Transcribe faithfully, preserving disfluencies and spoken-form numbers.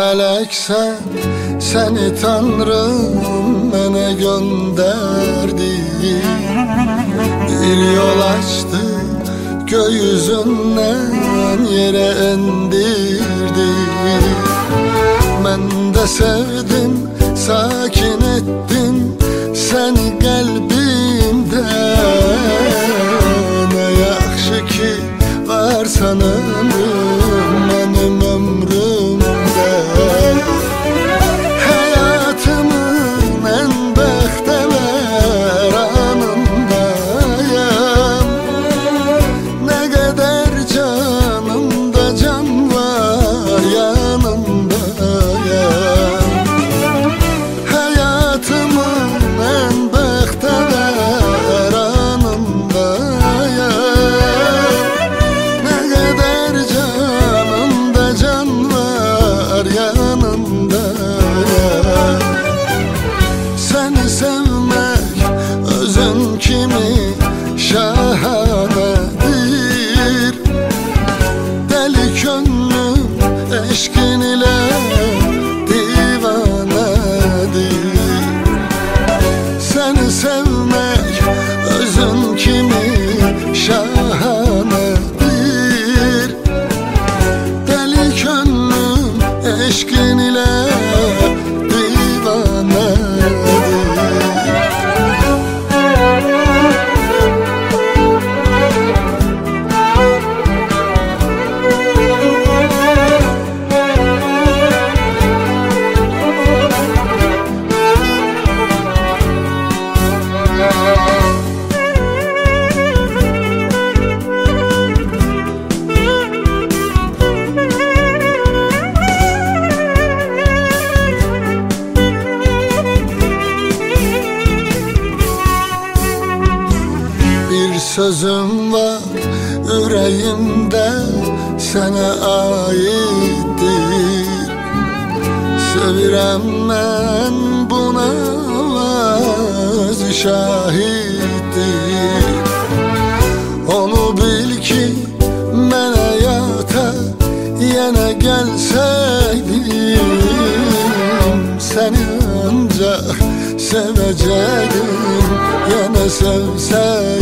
meleksen, seni Tanrım bana gönderdi. Bir yol açtı, gökyüzünden yere indirdi. Ben de sevdim, sakin ettim seni kalbimde. Ne yaxşı ki varsan ömrüm benim ömrümde. Hayatımın en bəxtəvər anındayım. Ne kadar canımda can var yanındayım. Hayatımın en bəxtəvər anındayım. Ne kadar canımda can var yanındayım. Seni sevmek özün kimi şahanedir. Deli könlüm eşkin ile divanedir. Seni sevmek özün kimi şahanedir. Deli könlüm eşkin ile sözüm var yüreğimde sana aittir. Sevirem ben buna vaz şahittir. Onu bil ki ben hayata yine gelseydim, seni ancak sevecektim, yine sevseydim.